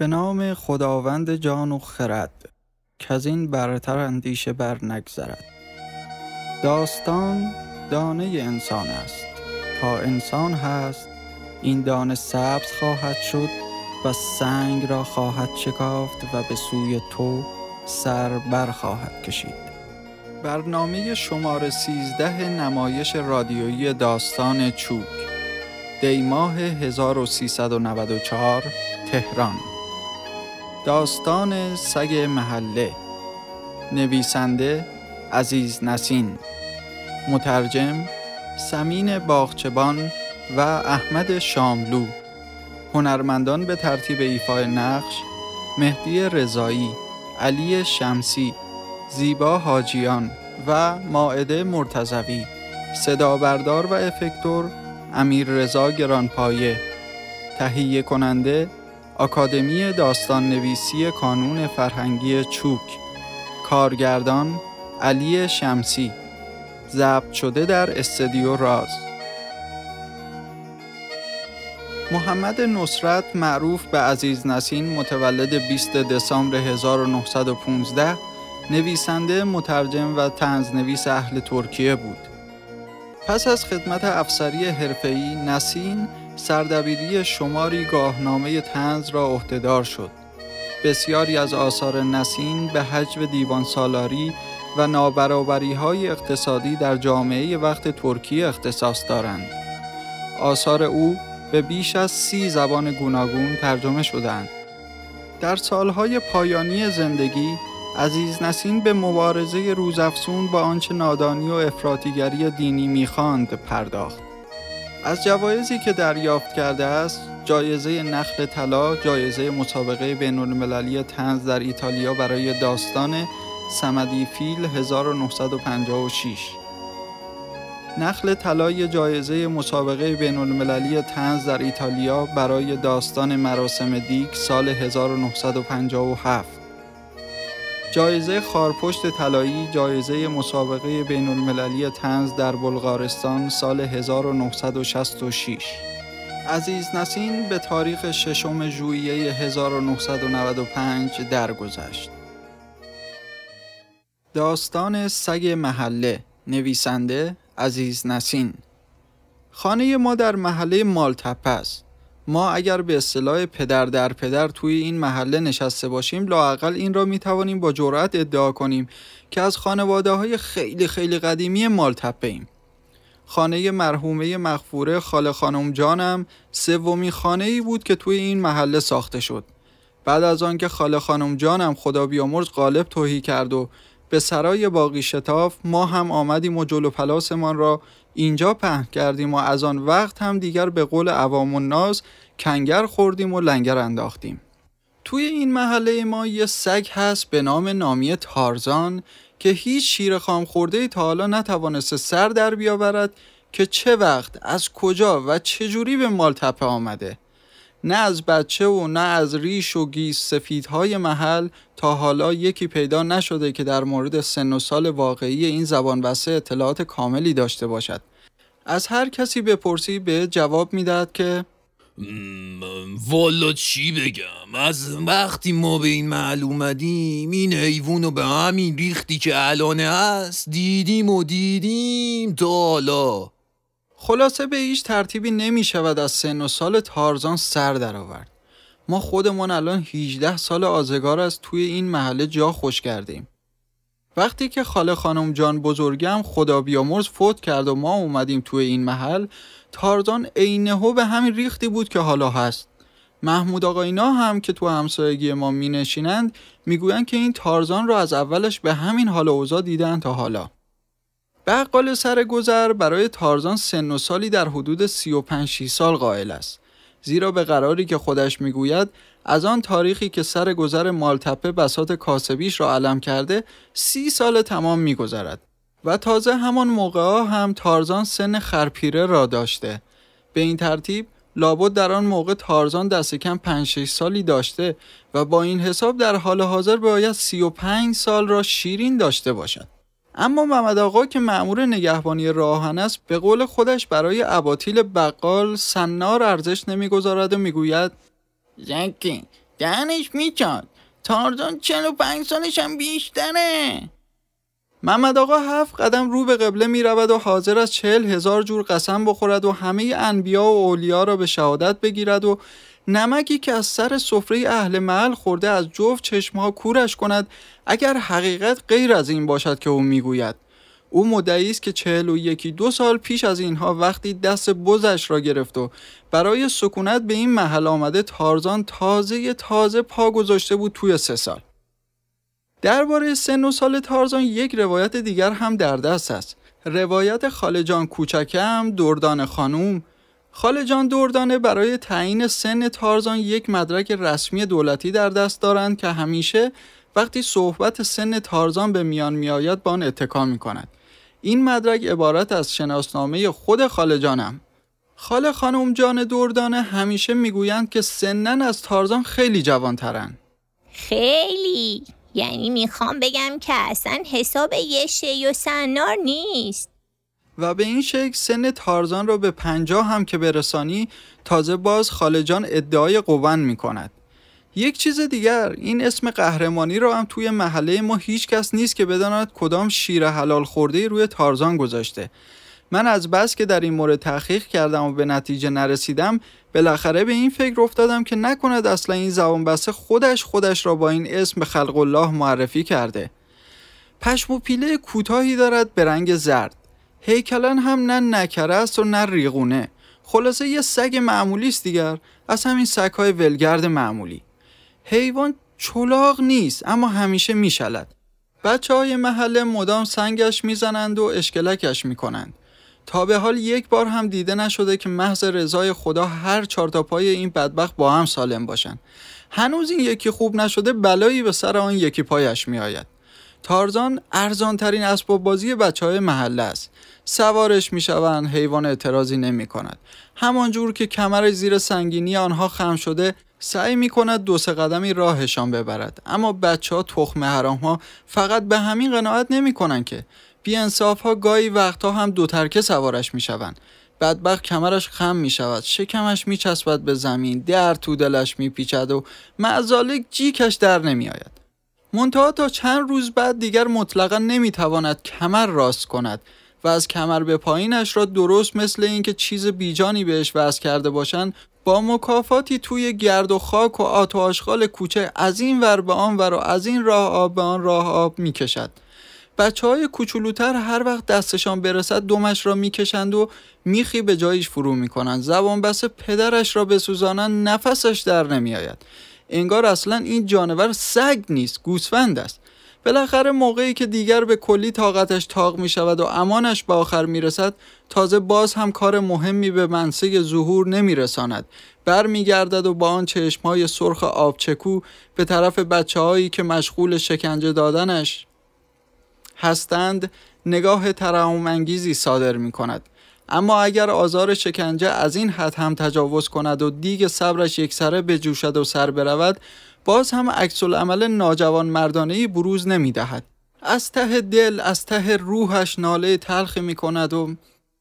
به نام خداوند جان و خرد کز این برتر اندیشه بر نگذرد. داستان دانه انسان است، تا انسان هست این دانه سبز خواهد شد و سنگ را خواهد شکافت و به سوی تو سر بر خواهد کشید. برنامه شماره 13 نمایش رادیویی داستان چوک، دی‌ماه 1394 تهران. داستان سگ محله. نویسنده عزیز نسین، مترجم سمین باغچبان و احمد شاملو. هنرمندان به ترتیب ایفای نقش: مهدی رضایی، علی شمسی، زیبا حاجیان و مائده مرتضوی. صدا بردار و افکتور امیر رضا گرانپایه. تهیه کننده آکادمی داستان نویسی کانون فرهنگی چوک. کارگردان علی شمسی. ضبط شده در استودیو راز. محمد نصرت معروف به عزیز نسین، متولد 20 دسامبر 1915، نویسنده، مترجم و طنزنویس اهل ترکیه بود. پس از خدمت افسری حرفه‌ای، نسین سردبیری شماری گاهنامه طنز را عهده‌دار شد. بسیاری از آثار نسین به حجو دیوان سالاری و نابرابری‌های اقتصادی در جامعه وقت ترکیه اختصاص دارند. آثار او به بیش از 30 زبان گوناگون ترجمه شدند. در سالهای پایانی زندگی، عزیز نسین به مبارزه روزافزون با آنچه نادانی و افراطیگری دینی می‌خواند پرداخت. از جوایزی که دریافت کرده است: جایزه نخل طلا، جایزه مسابقه بین‌المللی طنز در ایتالیا برای داستان صمدی فیل 1956. نخل طلای جایزه مسابقه بین‌المللی طنز در ایتالیا برای داستان مراسم دیگ سال 1957. جایزه خارپشت طلایی، جایزه مسابقه بین‌المللی طنز در بلغارستان سال 1966. عزیز نسین به تاریخ 6 ژوئیه 1995 درگذشت. داستان سگ محله. نویسنده عزیز نسین. خانه ما در محله مالتپه است. ما اگر به اصطلاح پدر در پدر توی این محله نشسته باشیم، لااقل این را میتوانیم با جرأت ادعا کنیم که از خانواده‌های خیلی خیلی قدیمی مالتپه ایم. خانه مرحومه مغفوره خاله خانم جانم سومین خانه‌ای بود که توی این محله ساخته شد. بعد از آن که خاله خانم جانم خدا بیامرز غالب تهی کرد و به سرای باقی شتاف، ما هم آمدیم و جلو پلاسمان را اینجا پهن کردیم و از آن وقت هم دیگر به قول عوام الناس کنگر خوردیم و لنگر انداختیم. توی این محله ما یه سگ هست به نام نامی تارزان که هیچ شیر خام خورده تا حالا نتوانسته سر در بیاورد که چه وقت، از کجا و چجوری به مالتپه آمده. نه از بچه و نه از ریش و گیس سفیدهای محل تا حالا یکی پیدا نشده که در مورد سن و سال واقعی این زبان بسته اطلاعات کاملی داشته باشد. از هر کسی بپرسی به جواب میداد که والا چی بگم، از وقتی ما به این محل اومدیم این حیوانو به همین ریختی که الانه هست دیدیم تا حالا. خلاصه به هیچ ترتیبی نمی شود از سن و سال تارزان سر در آورد. ما خودمون الان 18 سال آزگار از توی این محله جا خوش کردیم. وقتی که خاله خانم جان بزرگم خدا بیامرز فوت کرد و ما اومدیم توی این محل، تارزان عینه‌هو به همین ریختی بود که حالا هست. محمود آقاینا هم که تو همسایگی ما می نشینند میگویند که این تارزان رو از اولش به همین حال و اوضاع دیدن تا حالا. بقال سرگذر برای تارزان سن و سالی در حدود 35 سال قائل است، زیرا به قراری که خودش میگوید از آن تاریخی که سرگذر مالتپه بساط کاسبیش را علم کرده 30 سال تمام میگذرد و تازه همان موقع هم تارزان سن خرپیره را داشته. به این ترتیب لابد در آن موقع تارزان دست کم 5-6 سالی داشته و با این حساب در حال حاضر باید 35 سال را شیرین داشته باشد. اما محمد آقا که مأمور نگهبانی راهن است، به قول خودش برای اباطیل بقال سنار ارزش نمیگذارد و میگوید زنکی دهنش میچاد. تارزان 45 سالش هم بیشتره. محمد آقا 7 قدم رو به قبله می رود و حاضر از 40,000 جور قسم بخورد و همه انبیا و اولیا را به شهادت بگیرد و نمکی که از سر سفره اهل محل خورده از جفت چشمها کورش کند اگر حقیقت غیر از این باشد که او میگوید. او مدعی است که 41 سال پیش از اینها وقتی دست بزش را گرفت و برای سکونت به این محل آمده تارزان تازه پا گذاشته بود توی 3 سال. درباره سن و سال تارزان یک روایت دیگر هم در دست است. روایت خاله جان کوچکم دردان خانوم. خاله جان دردانه برای تعیین سن تارزان یک مدرک رسمی دولتی در دست دارند که همیشه وقتی صحبت سن تارزان به میان میآید با آن اتکا می‌کند. این مدرک عبارت از شناسنامه خود خاله جانم. خاله خانم جان دردانه همیشه میگویند که سنن از تارزان خیلی جوان‌ترن. خیلی؟ یعنی میخوام بگم که اصلا حساب یه شی و سنار نیست. و به این شکل سن تارزان رو به 50 هم که برسانی تازه باز خاله جان ادعای قوان میکند. یک چیز دیگر، این اسم قهرمانی رو هم توی محله ما هیچ کس نیست که بداند کدام شیر حلال خورده روی تارزان گذاشته. من از بس که در این مورد تحقیق کردم و به نتیجه نرسیدم بالاخره به این فکر افتادم که نکند اصلا این زبان بسته خودش را با این اسم به خلق الله معرفی کرده. پشم و پیله کوتاهی دارد به رنگ زرد. هیکلن هم نه نکره است و نه ریغونه. خلاصه یه سگ معمولی است دیگر، از همین سگ‌های ولگرد معمولی. حیوان چلاق نیست اما همیشه میشلد. بچه‌های محله مدام سنگش میزنند و اشکلکش میکنند. تا به حال یک بار هم دیده نشده که محض رضای خدا هر 4 تا پای این بدبخت با هم سالم باشن. هنوز این یکی خوب نشده بلایی به سر آن یکی پایش می آید. تارزان ارزان ترین اسباب بازی بچه‌های محله است. سوارش می شوند، حیوان اعتراضی نمی کند. همانجور که کمرش زیر سنگینی آنها خم شده سعی می کند 2-3 قدمی راهشان ببرد. اما بچه‌ها تخم حرام ها فقط به همین قناعت نمی کنند که بی‌انصاف ها گاهی وقتها هم 2 ترکه سوارش می شوند. بدبخت کمرش خم می شود، شکمش می چسبد به زمین، در تو دلش می پیچد و معزالک جیکش در نمی آید. منتها تا چند روز بعد دیگر مطلقا نمی تواند کمر راست کند و از کمر به پایینش را درست مثل اینکه چیز بیجانی بهش وصل کرده باشند با مکافاتی توی گرد و خاک و آت و آشغال کوچه از این ور به آن ور و از این راه آب به آن راه آب می کشد. بچه‌های کوچولوتر هر وقت دستشان برسد دمش را میکشند و میخی به جایش فرو میکنند. زبان بس پدرش را بسوزانند نفسش در نمیآید. انگار اصلا این جانور سگ نیست، گوسفند است. بالاخره موقعی که دیگر به کلی طاقتش تاق میشود و امانش به آخر میرسد تازه باز هم کار مهمی به منصه ظهور نمیرساند. برمیگردد و با آن چشمهای سرخ آبچکو به طرف بچه‌هایی که مشغول شکنجه دادنش هستند نگاه ترحم انگیزی صادر می کند. اما اگر آزار شکنجه از این حد هم تجاوز کند و دیگ صبرش یکسره بجوشد و سر برود باز هم عکس العمل ناجوان مردانه‌ای بروز نمی دهد. از ته دل، از ته روحش ناله تلخی می کند و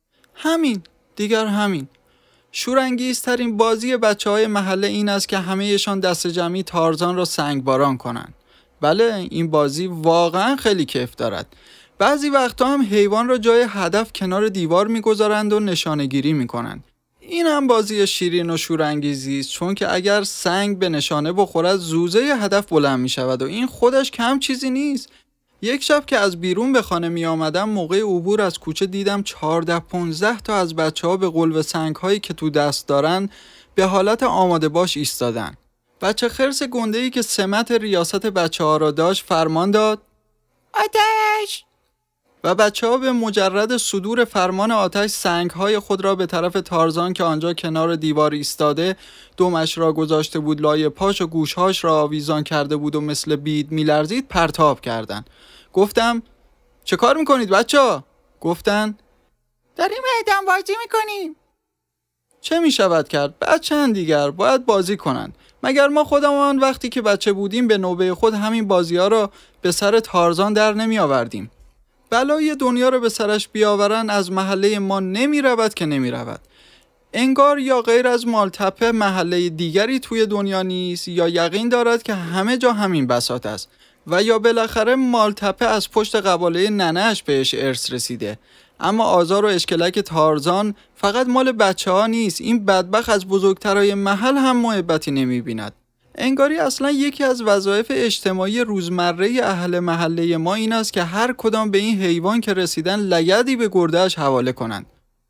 همین. شورانگیزترین بازی بچه‌های محله این است که همه‌شان دست جمعی تارزان را سنگباران کنند. بله، این بازی واقعا خیلی کیف دارد. بعضی وقتا هم حیوان را جای هدف کنار دیوار میگذارند و نشانه‌گیری میکنند. این هم بازی شیرین و شورانگیزی است، چون که اگر سنگ به نشانه بخورد زوزه هدف بلند میشود و این خودش کم چیزی نیست. یک شب که از بیرون به خانه می آمدم موقع عبور از کوچه دیدم 14-15 تا از بچه‌ها به قلب سنگ‌هایی که تو دست دارن به حالت آماده باش ایستادن. بچه خرس گنده‌ای که سمت ریاست بچه‌ها را داشت فرمان داد آتش! و بچه‌ها به مجرد صدور فرمان آتش سنگ‌های خود را به طرف تارزان که آنجا کنار دیوار ایستاده دمش را گذاشته بود لای پاش و گوشهاش را آویزان کرده بود و مثل بید می‌لرزید پرتاب کردند. گفتم چه کار می‌کنید بچه‌ها؟ گفتن داریم اعدام بازی می‌کنیم. چه می‌شود کرد؟ بچه‌ان دیگر باید بازی کنند. مگر ما خودمان وقتی که بچه بودیم به نوبه خود همین بازی‌ها را به سر تارزان در نمی آوردیم؟ بلای دنیا را به سرش بیاورن از محله ما نمی رود که نمی رود. انگار یا غیر از مالتپه محله دیگری توی دنیا نیست، یا یقین دارد که همه جا همین بساط است، و یا بالاخره مالتپه از پشت قباله ننه‌اش بهش ارث رسیده. اما آزار و اشکلک تارزان فقط مال بچه ها نیست، این بدبخت از بزرگترای محل هم محبتی نمی‌بیند. انگاری اصلا یکی از وظایف اجتماعی روزمره اهل محله ما این است که هر کدام به این حیوان که رسیدن لگدی به گرده‌اش حواله کنند.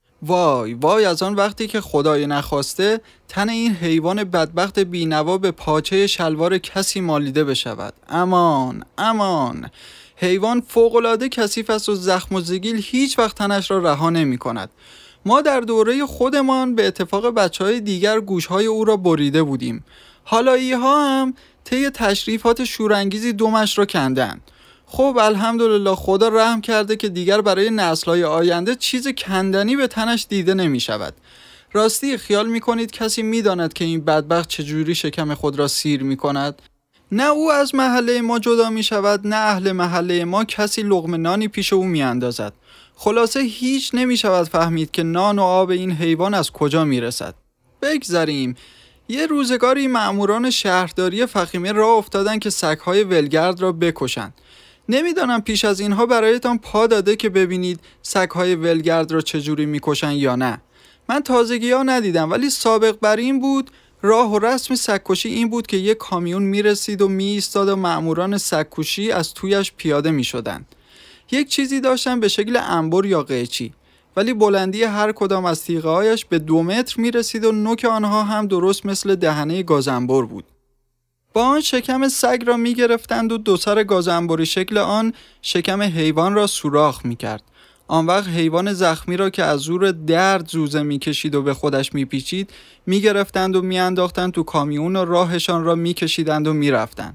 وای وای از آن وقتی که خدای نخواسته تن این حیوان بدبخت بینوا به پاچه شلوار کسی مالیده بشود. امان امان. حیوان فوق‌العاده کثیف است و زخم و زگیل هیچ وقت تنش را رها نمی کند. ما در دوره خودمان به اتفاق بچهای دیگر گوشهای او را بریده بودیم. حالایی ها هم طی تشریفات شورانگیزی دمش را کندند. خب الحمدلله خدا رحم کرده که دیگر برای نسل‌های آینده چیز کندنی به تنش دیده نمی شود. راستی خیال می کنید کسی می داند که این بدبخت چجوری شکم خود را سیر می کند؟ نه او از محله ما جدا می شود، نه اهل محله ما کسی لقمه نانی پیش او می اندازد. خلاصه هیچ نمی شود فهمید که نان و آب این حیوان از کجا می رسد. بگذاریم. یه روزگاری مأموران شهرداری فخیمه راه افتادن که سگ‌های ولگرد را بکشند. نمیدانم پیش از اینها برایتان پا داده که ببینید سگ‌های ولگرد را چجوری میکشن یا نه. من تازگی‌ها ندیدم، ولی سابق بر این بود. راه و رسم سگ‌کشی این بود که یک کامیون میرسید و میایستاد و مأموران سگ‌کشی از تویش پیاده میشدند. یک چیزی داشتن به شکل انبر یا قیچی، ولی بلندی هر کدام از تیغه‌هایش به 2 متر میرسید و نوک آنها هم درست مثل دهنه گازنبر بود. با آن شکم سگ را می گرفتند و 2 سر گازنبری شکل آن شکم حیوان را سوراخ می کرد. آن وقت حیوان زخمی را که از زور درد زوزه می کشید و به خودش می پیچید می گرفتند و می انداختند تو کامیون و راهشان را می کشیدند و می رفتند.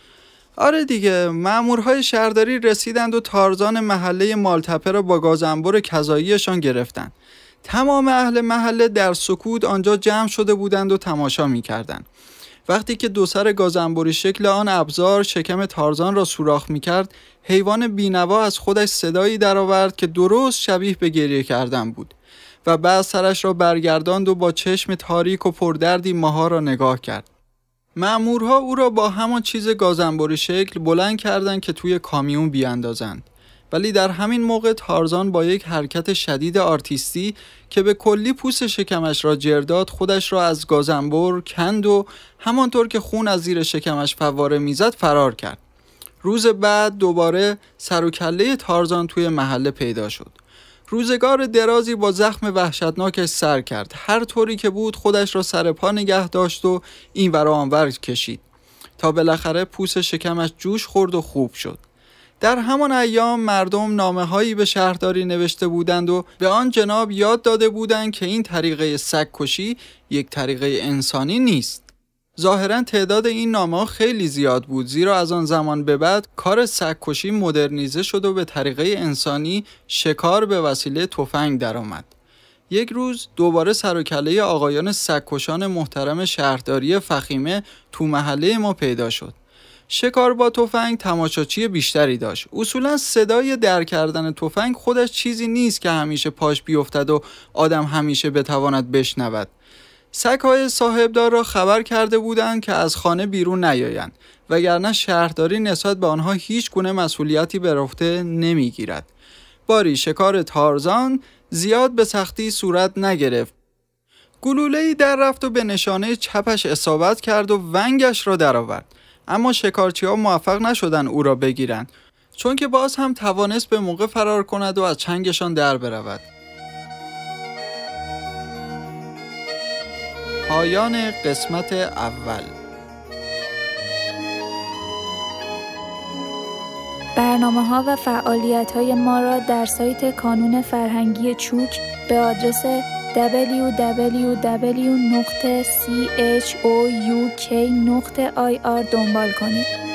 آره دیگه، مأمورهای شهرداری رسیدند و تارزان محله مالتپه را با گازنبر کذاییشان گرفتند. تمام اهل محله در سکوت آنجا جمع شده بودند و تماشا می کردند. وقتی که 2 سر گازنبری شکل آن ابزار شکم تارزان را سوراخ می‌کرد، حیوان بینوا از خودش صدایی درآورد که درست شبیه به گریه کردن بود و بعد سرش را برگرداند و با چشم تاریک و پردردی ماها را نگاه کرد. مأمورها او را با همان چیز گازنبری شکل بلند کردند که توی کامیون بیاندازند. ولی در همین موقع تارزان با یک حرکت شدید آرتیستی که به کلی پوست شکمش را جرداد خودش را از گازنبر کند و همانطور که خون از زیر شکمش فواره میزد فرار کرد. روز بعد دوباره سر و کله تارزان توی محله پیدا شد. روزگار درازی با زخم وحشتناکش سر کرد. هر طوری که بود خودش را سر پا نگه داشت و این ور و آن ور کشید تا بالاخره پوست شکمش جوش خورد و خوب شد. در همان ایام مردم نامه‌هایی به شهرداری نوشته بودند و به آن جناب یاد داده بودند که این طریقه سگ‌کشی یک طریقه انسانی نیست. ظاهراً تعداد این نامه‌ها خیلی زیاد بود، زیرا از آن زمان به بعد کار سگ‌کشی مدرنیزه شد و به طریقه انسانی شکار به وسیله تفنگ درآمد. یک روز دوباره سر و کله آقایان سگ‌کشان محترم شهرداری فخیمه تو محله ما پیدا شد. شکار با تفنگ تماشاچی بیشتری داشت. اصولا صدای در کردن تفنگ خودش چیزی نیست که همیشه پاش بیفتد و آدم همیشه بتواند بشنود. سگ‌های صاحبدار را خبر کرده بودند که از خانه بیرون نیایند، وگرنه شهرداری نسبت به آنها هیچ گونه مسئولیتی بر عهده نمیگیرد. باری شکار تارزان زیاد به سختی صورت نگرفت. گلوله‌ای در رفت و به نشانه چپش اصابت کرد و ونگش را درآورد. اما شکارچی‌ها موفق نشدند او را بگیرند، چون که باز هم توانست به موقع فرار کند و از چنگشان در برود. پایان قسمت اول. برنامه‌ها و فعالیت‌های ما را در سایت کانون فرهنگی چوک به آدرس www.chouk.ir دنبال کنید.